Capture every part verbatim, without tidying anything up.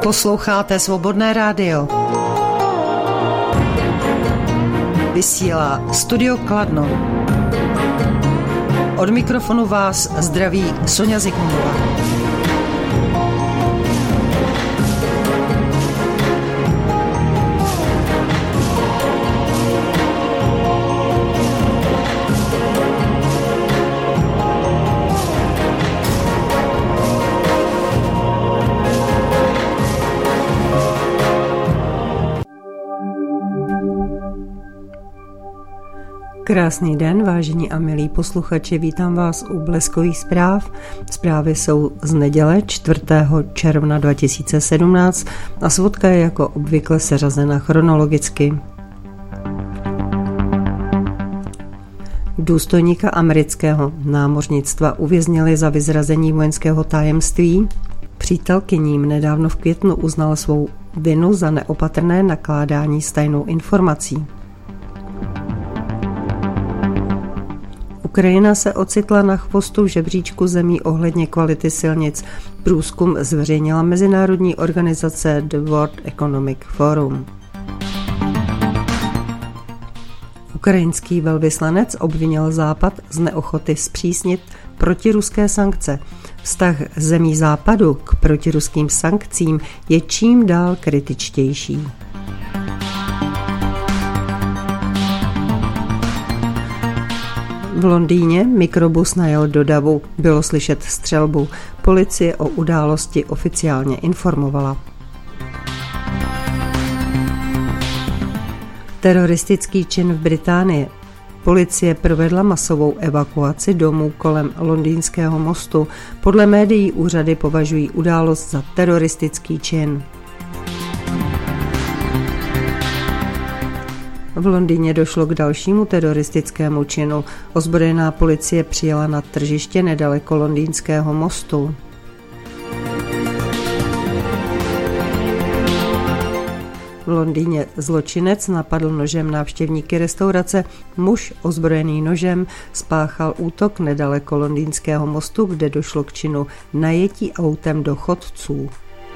Posloucháte Svobodné rádio. Vysílá Studio Kladno. Od mikrofonu vás zdraví Sonja Zikmundová. Krásný den, vážení a milí posluchači, vítám vás u Bleskových zpráv. Zprávy jsou z neděle čtvrtého června dva tisíce sedmnáct a svodka je jako obvykle seřazena chronologicky. Důstojníka amerického námořnictva uvěznili za vyzrazení vojenského tajemství. Přítelkyním nedávno v květnu uznal svou vinu za neopatrné nakládání s tajnou informací. Ukrajina se ocitla na chvostu žebříčku zemí ohledně kvality silnic. Průzkum zveřejnila mezinárodní organizace The World Economic Forum. Ukrajinský velvyslanec obvinil Západ z neochoty zpřísnit protiruské sankce. Vztah zemí Západu k protiruským sankcím je čím dál kritičtější. V Londýně mikrobus najel do davu, bylo slyšet střelbu. Policie o události oficiálně informovala. Teroristický čin v Británii. Policie provedla masovou evakuaci domů kolem Londýnského mostu. Podle médií úřady považují událost za teroristický čin. V Londýně došlo k dalšímu teroristickému činu. Ozbrojená policie přijela na tržiště nedaleko Londýnského mostu. V Londýně zločinec napadl nožem návštěvníky restaurace. Muž ozbrojený nožem spáchal útok nedaleko Londýnského mostu, kde došlo k činu najetí autem do chodců.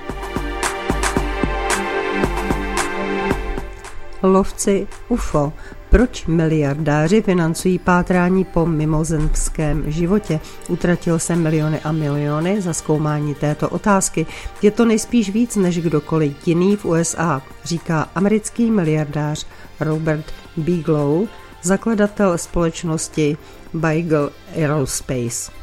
Lovci U F O. Proč miliardáři financují pátrání po mimozemském životě? Utratil se miliony a miliony za zkoumání této otázky. Je to nejspíš víc než kdokoliv jiný v U S A, říká americký miliardář Robert Bigelow, zakladatel společnosti Beagle Aerospace.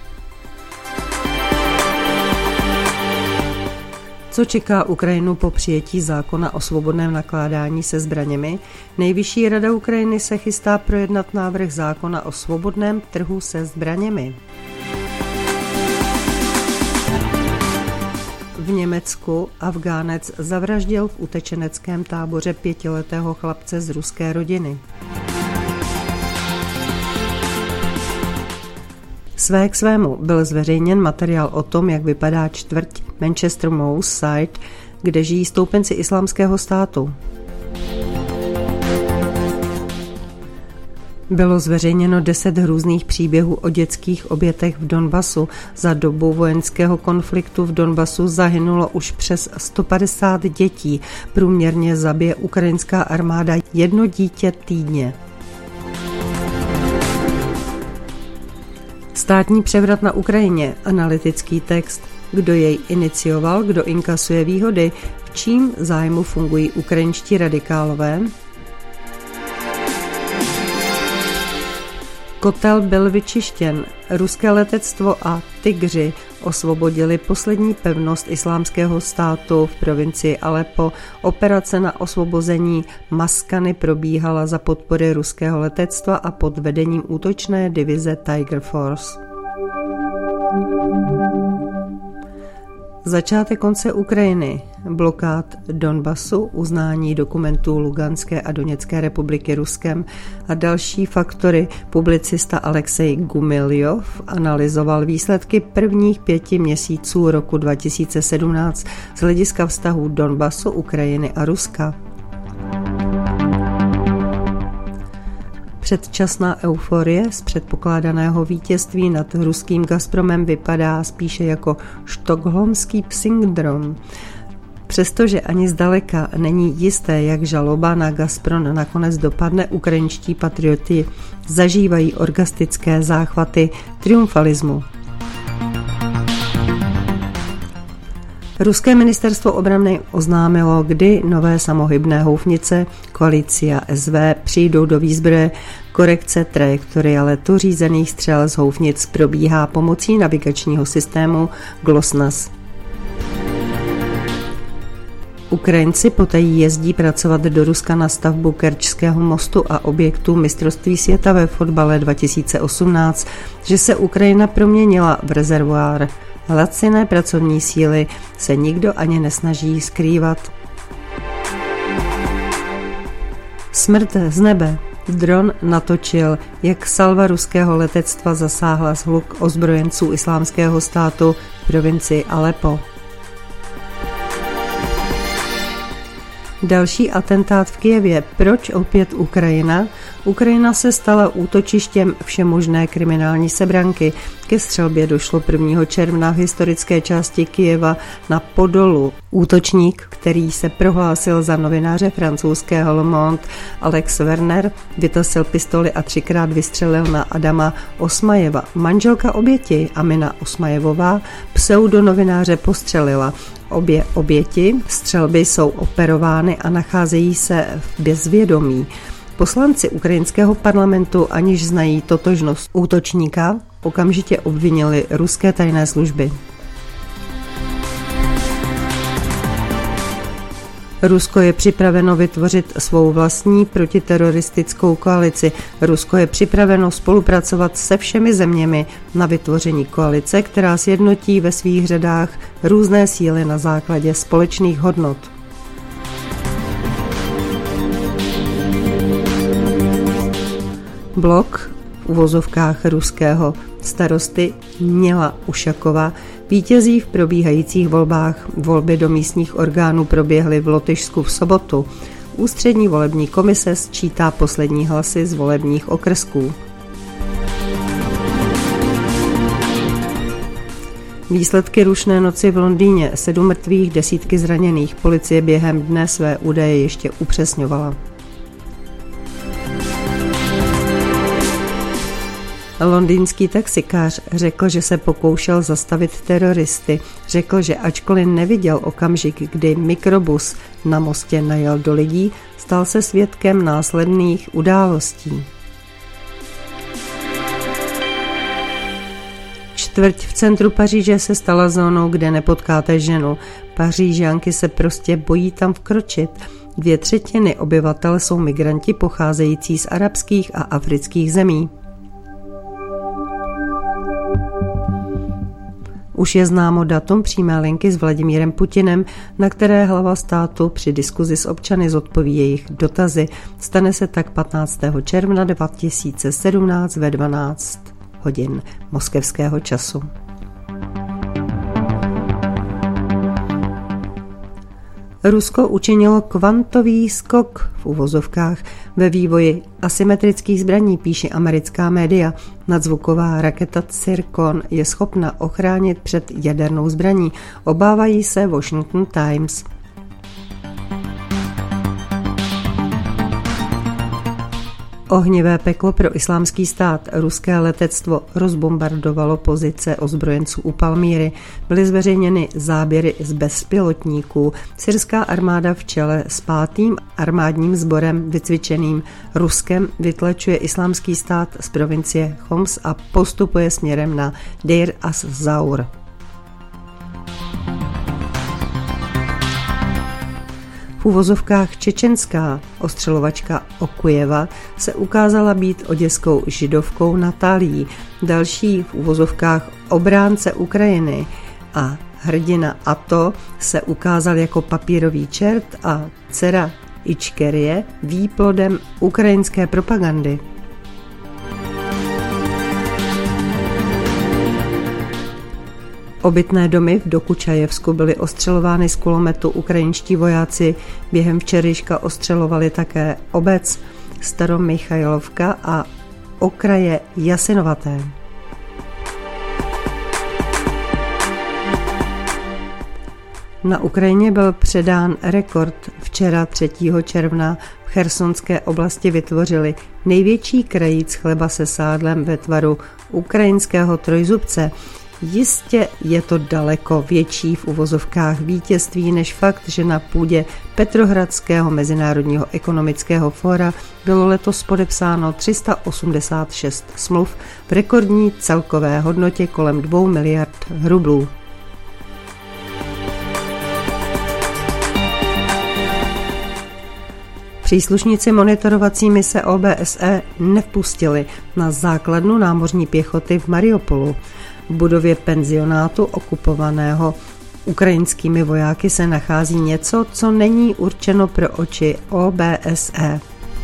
Co čeká Ukrajinu po přijetí zákona o svobodném nakládání se zbraněmi? Nejvyšší rada Ukrajiny se chystá projednat návrh zákona o svobodném trhu se zbraněmi. V Německu Afghánec zavraždil v utečeneckém táboře pětiletého chlapce z ruské rodiny. Své k svému byl zveřejněn materiál o tom, jak vypadá čtvrť Manchester Mouse Side, kde žijí stoupenci Islámského státu. Bylo zveřejněno deset hrůzných příběhů o dětských obětech v Donbasu. Za dobu vojenského konfliktu v Donbasu zahynulo už přes sto padesát dětí. Průměrně zabije ukrajinská armáda jedno dítě týdně. Státní převrat na Ukrajině, analytický text, kdo jej inicioval, kdo inkasuje výhody, v čím zájmu fungují ukrajinští radikálové. Kotel byl vyčištěn, ruské letectvo a tygři osvobodili poslední pevnost Islámského státu v provincii Aleppo. Operace na osvobození Maskany probíhala za podpory ruského letectva a pod vedením útočné divize Tiger Force. Začátek konce Ukrajiny, blokád Donbasu, uznání dokumentů Luganské a Doněcké republiky Ruskem a další faktory. Publicista Alexej Gumiljov analyzoval výsledky prvních pěti měsíců roku dva tisíce sedmnáct z hlediska vztahů Donbasu, Ukrajiny a Ruska. Předčasná euforie z předpokládaného vítězství nad ruským Gazpromem vypadá spíše jako štokholmský syndrom. Přestože ani zdaleka není jisté, jak žaloba na Gazprom nakonec dopadne, ukrajinští patrioti zažívají orgastické záchvaty triumfalismu. Ruské ministerstvo obrany oznámilo, kdy nové samohybné houfnice Koalicia S V přijdou do výzbroje. Korekce trajektorie letu řízených střel z houfnic probíhá pomocí navigačního systému GLONASS. Ukrajinci potají jezdí pracovat do Ruska na stavbu Kerčského mostu a objektu mistrovství světa ve fotbale dva tisíce osmnáct, že se Ukrajina proměnila v rezervoár laciné pracovní síly, se nikdo ani nesnaží skrývat. Smrt z nebe. Dron natočil, jak salva ruského letectva zasáhla shluk ozbrojenců Islámského státu v provincii Aleppo. Další atentát v Kyjevě. Proč opět Ukrajina? Ukrajina se stala útočištěm všemožné kriminální sebranky. Ke střelbě došlo prvního června v historické části Kyjeva na Podolu. Útočník, který se prohlásil za novináře francouzského Le Monde, Alex Werner, vytasil pistoli a třikrát vystřelil na Adama Osmajeva. Manželka oběti, Amina Osmajevová, pseudonovináře postřelila. Obě oběti střelby jsou operovány a nacházejí se v bezvědomí. Poslanci ukrajinského parlamentu, aniž znají totožnost útočníka, okamžitě obvinili ruské tajné služby. Rusko je připraveno vytvořit svou vlastní protiteroristickou koalici. Rusko je připraveno spolupracovat se všemi zeměmi na vytvoření koalice, která sjednotí ve svých řadách různé síly na základě společných hodnot. Blok v uvozovkách ruského starosty Měla Ušakova vítězí v probíhajících volbách. Volby do místních orgánů proběhly v Lotyšsku v sobotu. Ústřední volební komise sčítá poslední hlasy z volebních okrsků. Výsledky rušné noci v Londýně, sedm mrtvých, desítky zraněných. Policie během dne své údaje ještě upřesňovala. Londýnský taxikář řekl, že se pokoušel zastavit teroristy. Řekl, že ačkoliv neviděl okamžik, kdy mikrobus na mostě najel do lidí, stal se svědkem následných událostí. Čtvrť v centru Paříže se stala zónou, kde nepotkáte ženu. Pařížanky se prostě bojí tam vkročit. Dvě třetiny obyvatel jsou migranti pocházející z arabských a afrických zemí. Už je známo datum přímé linky s Vladimírem Putinem, na které hlava státu při diskuzi s občany zodpoví jejich dotazy. Stane se tak patnáctého června dva tisíce sedmnáct ve dvanáct hodin moskevského času. Rusko učinilo kvantový skok v uvozovkách ve vývoji asymetrických zbraní, píše americká média. Nadzvuková raketa Zircon je schopna ochránit před jadernou zbraní, obávají se Washington Times. Ohnivé peklo pro Islámský stát. Ruské letectvo rozbombardovalo pozice ozbrojenců u Palmíry. Byly zveřejněny záběry z bezpilotníků. Syrská armáda v čele s pátým armádním sborem vycvičeným Ruskem vytlačuje Islámský stát z provincie Homs a postupuje směrem na Deir az-Zaur. V uvozovkách čečenská ostřelovačka Okujeva se ukázala být oděskou židovkou Natálií. Další v uvozovkách obránce Ukrajiny a hrdina Ato se ukázal jako papírový čert a dcera Ičkerie výplodem ukrajinské propagandy. Obytné domy v Dokučajevsku byly ostřelovány z kulometu. Ukrajinští vojáci během včerejška ostřelovali také obec Staromichajlovka a okraje Jasinovaté. Na Ukrajině byl předán rekord. Včera třetího června v chersonské oblasti vytvořili největší krajíc chleba se sádlem ve tvaru ukrajinského trojzubce. Jistě je to daleko větší v uvozovkách vítězství než fakt, že na půdě Petrohradského mezinárodního ekonomického fóra bylo letos podepsáno tři sta osmdesát šest smluv v rekordní celkové hodnotě kolem dvou miliard rublů. Příslušníci monitorovací mise O B S E nevpustili na základnu námořní pěchoty v Mariupolu. V budově penzionátu okupovaného ukrajinskými vojáky se nachází něco, co není určeno pro oči O B S E.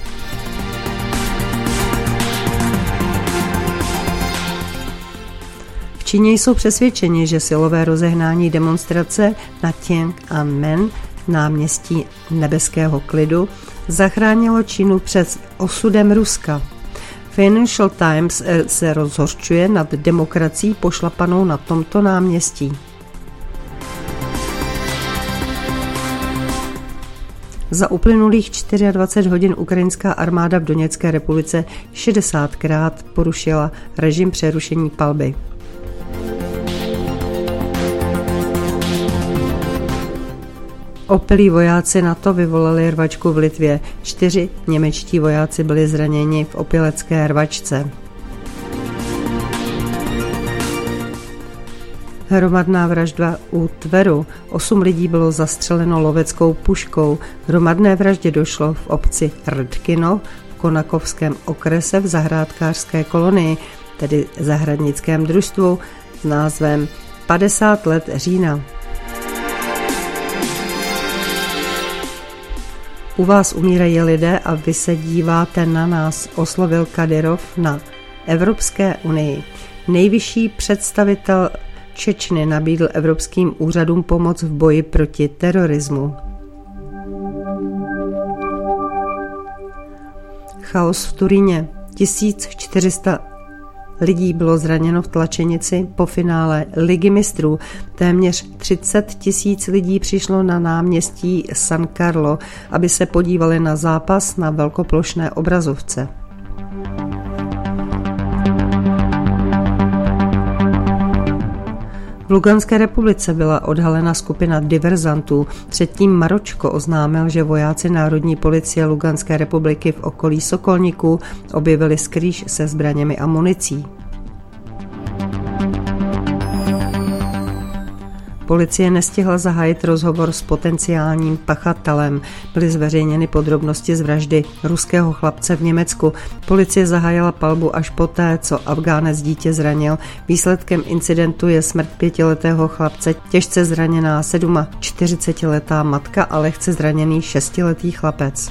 V Číně jsou přesvědčeni, že silové rozehnání demonstrace na Tiananmen, náměstí nebeského klidu, zachránilo Čínu před osudem Ruska. Financial Times se rozhořčuje nad demokracií pošlapanou na tomto náměstí. Za uplynulých dvacet čtyři hodin ukrajinská armáda v Doněcké republice šedesátkrát porušila režim přerušení palby. Opilí vojáci NATO vyvolali rvačku v Litvě. Čtyři němečtí vojáci byli zraněni v opilecké rvačce. Hromadná vražda u Tveru. Osm lidí bylo zastřeleno loveckou puškou. Hromadné vraždě došlo v obci Rdkino v Konakovském okrese v zahrádkářské kolonii, tedy zahradnickém družstvu s názvem padesát let října. U vás umírají lidé a vy se díváte na nás, oslovil Kadyrov na Evropské unii. Nejvyšší představitel Čečny nabídl evropským úřadům pomoc v boji proti terorismu. Chaos v Turíně. tisíc čtyři sta lidí bylo zraněno v tlačenici po finále Ligy mistrů. Téměř třicet tisíc lidí přišlo na náměstí San Carlo, aby se podívali na zápas na velkoplošné obrazovce. V Luganské republice byla odhalena skupina diverzantů. Předtím Maročko oznámil, že vojáci Národní policie Luganské republiky v okolí Sokolníků objevili skrýž se zbraněmi a municí. Policie nestihla zahájit rozhovor s potenciálním pachatelem. Byly zveřejněny podrobnosti z vraždy ruského chlapce v Německu. Policie zahájila palbu až poté, co Afgánec dítě zranil. Výsledkem incidentu je smrt pětiletého chlapce, těžce zraněná čtyřicetisedmiletá matka a lehce zraněný šestiletý chlapec.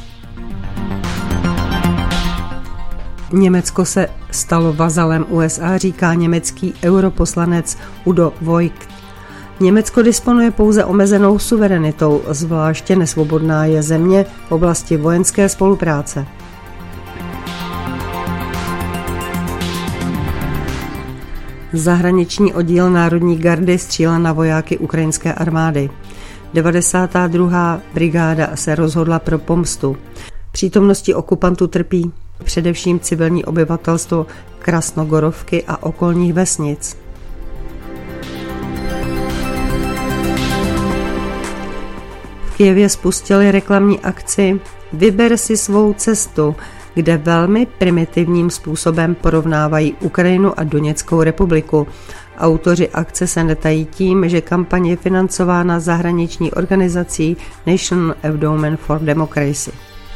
Německo se stalo vazalem U S A, říká německý europoslanec Udo Voigt. Německo disponuje pouze omezenou suverenitou, zvláště nesvobodná je země v oblasti vojenské spolupráce. Zahraniční oddíl Národní gardy střílel na vojáky ukrajinské armády. devadesátá druhá brigáda se rozhodla pro pomstu. Přítomností okupantů trpí především civilní obyvatelstvo Krasnogorovky a okolních vesnic. V Kyjevě spustili reklamní akci Vyber si svou cestu, kde velmi primitivním způsobem porovnávají Ukrajinu a Doněckou republiku. Autoři akce se netají tím, že kampaň je financována zahraniční organizací National Endowment for Democracy.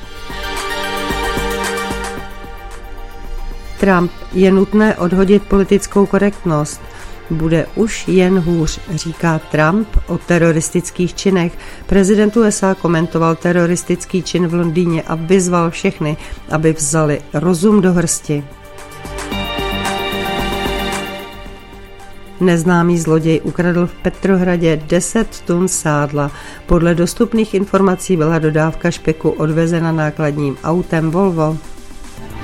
Trump: je nutné odhodit politickou korektnost. Bude už jen hůř, říká Trump o teroristických činech. Prezident U S A komentoval teroristický čin v Londýně a vyzval všechny, aby vzali rozum do hrsti. Neznámý zloděj ukradl v Petrohradě deset tun sádla. Podle dostupných informací byla dodávka špeku odvezena nákladním autem Volvo.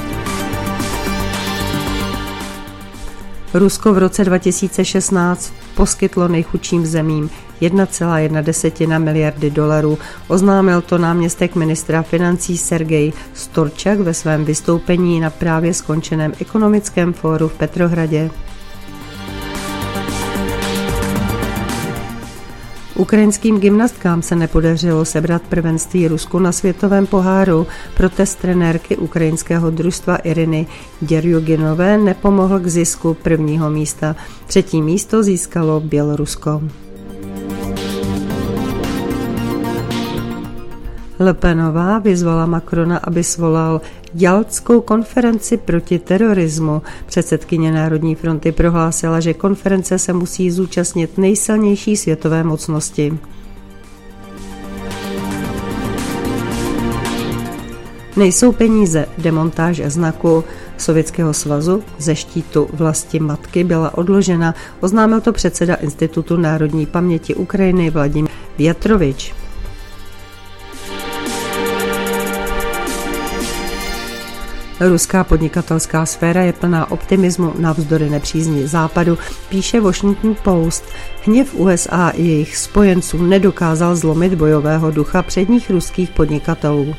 Rusko v roce dva tisíce šestnáct poskytlo nejchudším zemím jedna celá jedna miliardy dolarů. Oznámil to náměstek ministra financí Sergej Storčak ve svém vystoupení na právě skončeném ekonomickém fóru v Petrohradě. Ukrajinským gymnastkám se nepodařilo sebrat prvenství Rusku na světovém poháru. Protest trenérky ukrajinského družstva Iriny Děrjuginové nepomohl k zisku prvního místa. Třetí místo získalo Bělorusko. Le Penová vyzvala Macrona, aby svolal Jaltskou konferenci proti terorismu. Předsedkyně Národní fronty prohlásila, že konference se musí zúčastnit nejsilnější světové mocnosti. Nejsou peníze. Demontáž znaku Sovětského svazu ze štítu vlasti matky byla odložena, oznámil to předseda Institutu národní paměti Ukrajiny Vladimír Větrovič. Ruská podnikatelská sféra je plná optimismu navzdory nepřízni Západu, píše Washington Post. Hněv U S A i jejich spojenců nedokázal zlomit bojového ducha předních ruských podnikatelů.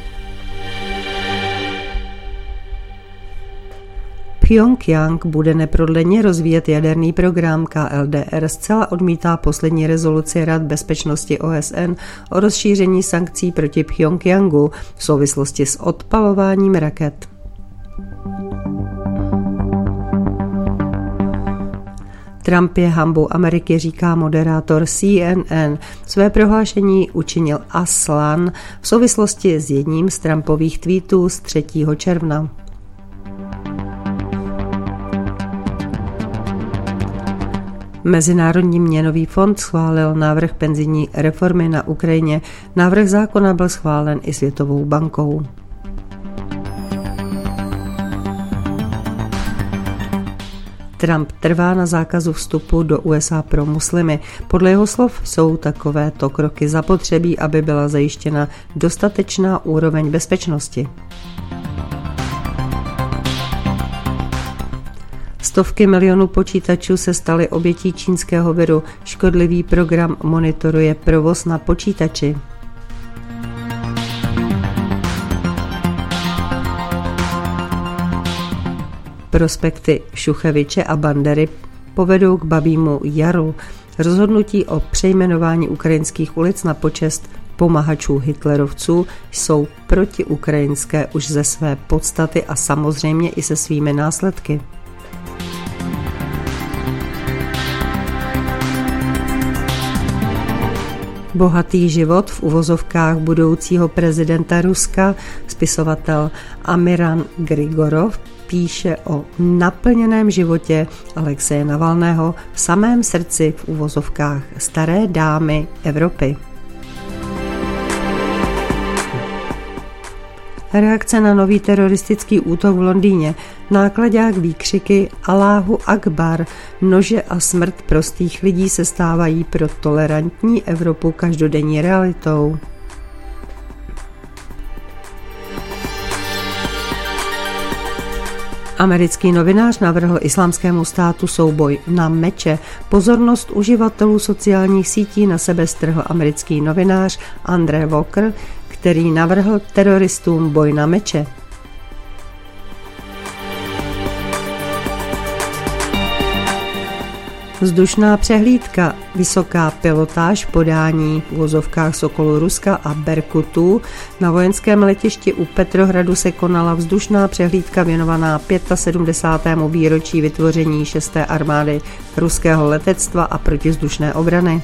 Pchjongjang bude neprodleně rozvíjet jaderný program. K L D R zcela odmítá poslední rezoluci Rad bezpečnosti O S N o rozšíření sankcí proti Pchjongjangu v souvislosti s odpalováním raket. Trump je hanbou Ameriky, říká moderátor C N N. Své prohlášení učinil Aslan v souvislosti s jedním z Trumpových tweetů z třetího června. Mezinárodní měnový fond schválil návrh penzijní reformy na Ukrajině. Návrh zákona byl schválen i Světovou bankou. Trump trvá na zákazu vstupu do U S A pro muslimy. Podle jeho slov jsou takovéto kroky zapotřebí, aby byla zajištěna dostatečná úroveň bezpečnosti. Stovky milionů počítačů se staly obětí čínského viru. Škodlivý program monitoruje provoz na počítači. Prospekty Šucheviče a Bandery povedou k Babímu jaru. Rozhodnutí o přejmenování ukrajinských ulic na počest pomahačů hitlerovců jsou protiukrajinské už ze své podstaty a samozřejmě i se svými následky. Bohatý život v uvozovkách budoucího prezidenta Ruska, spisovatel Amiran Grigorov píše o naplněném životě Alexeje Navalného v samém srdci v uvozovkách staré dámy Evropy. Reakce na nový teroristický útok v Londýně, náklaďák výkřiky Alláhu Akbar, nože a smrt prostých lidí se stávají pro tolerantní Evropu každodenní realitou. Americký novinář navrhl Islámskému státu souboj na meče. Pozornost uživatelů sociálních sítí na sebe strhl americký novinář Andre Walker, který navrhl teroristům boj na meče. Vzdušná přehlídka, vysoká pilotáž podání v uvozovkách Sokolu Ruska a Berkutů. Na vojenském letišti u Petrohradu se konala vzdušná přehlídka věnovaná sedmdesátému pátém výročí vytvoření šesté armády ruského letectva a protivzdušné obrany.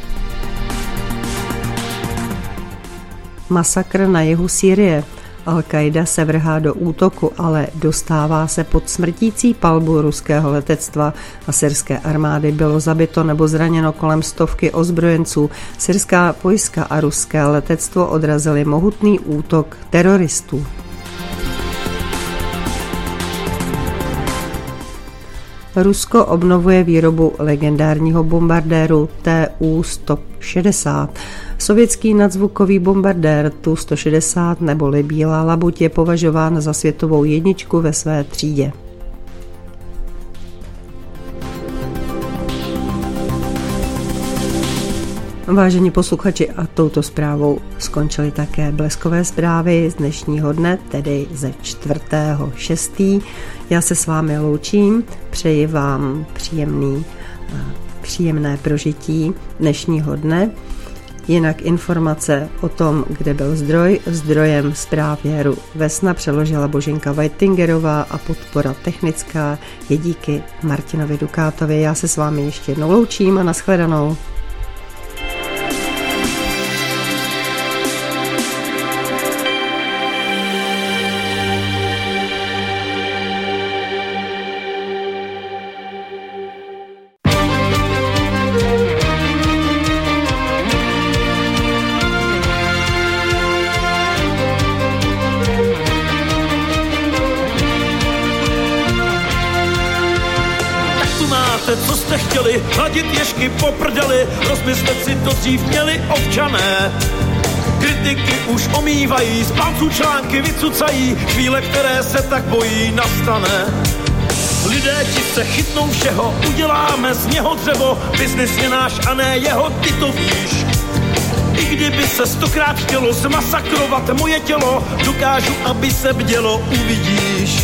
Masakr na jihu Sýrie. Al-Qaida se vrhá do útoku, ale dostává se pod smrtící palbu ruského letectva a syrské armády. Bylo zabito nebo zraněno kolem stovky ozbrojenců. Syrská vojska a ruské letectvo odrazily mohutný útok teroristů. Rusko obnovuje výrobu legendárního bombardéru T U sto šedesát. Sovětský nadzvukový bombardér Tu sto šedesát neboli Bílá labuť je považován za světovou jedničku ve své třídě. Vážení posluchači, a touto zprávou skončily také bleskové zprávy z dnešního dne, tedy ze čtvrtého šestého Já se s vámi loučím, přeji vám příjemný, příjemné prožití dnešního dne. Jinak informace o tom, kde byl zdroj, zdrojem zpráv je Ru Vesna, přeložila Boženka Weitingerová a podpora technická je díky Martinovi Dukátovi. Já se s vámi ještě jednou loučím a nashledanou. Co jste chtěli, hladit ježky po prdeli, rozmyslet si to dřív měli občané. Kritiky už omývají, z palců články vycucají, chvíle, které se tak bojí, nastane. Lidé ti se chytnou všeho, uděláme z něho dřevo, biznis je náš a ne jeho, ty to víš. I kdyby se stokrát chtělo zmasakrovat moje tělo, dokážu, aby se bdělo, uvidíš.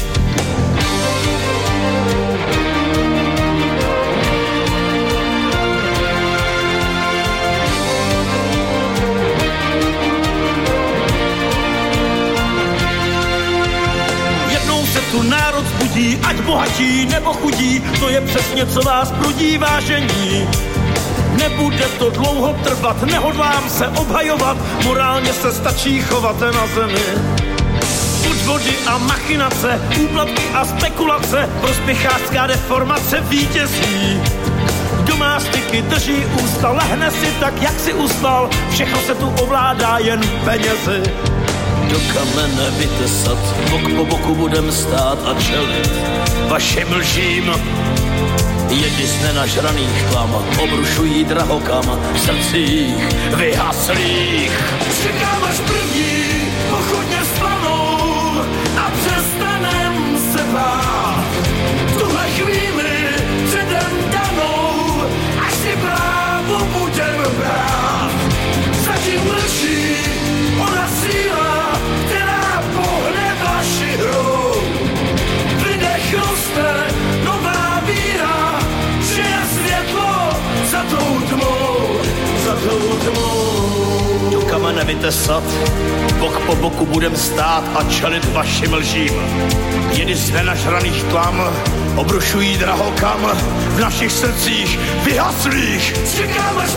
Tu národ zbudí, ať bohatí nebo chudí, to je přesně, co vás prudí, vážení. Nebude to dlouho trvat, nehodlám se obhajovat, morálně se stačí chovat na zemi. Podvody a machinace, úplatky a spekulace, prospěchářská deformace vítězí. Domástiky drží ústa, lehne si tak, jak si ustal, všechno se tu ovládá jen penězi. Do kamene vytesat, bok po boku budem stát a čelit vašim lžím. Jedi z nenažraných klam obrušují drahokam v srdcích vyhaslých. Čekám, až první pochodně spanou a přestanem se bát. Tuhle chvíli předem danou, až si právo budem brát. Zatím mlčí ona síla, která pohne vaši hru. V lidech roste nová víra, že je světlo za tou tmou, za tou tmou. Do kamene vytesat, bok po boku budem stát a čelit vašim lžím. Jedy z nenažraných tlam obrušují drahokam v našich srdcích vyhaslých. Čekám, až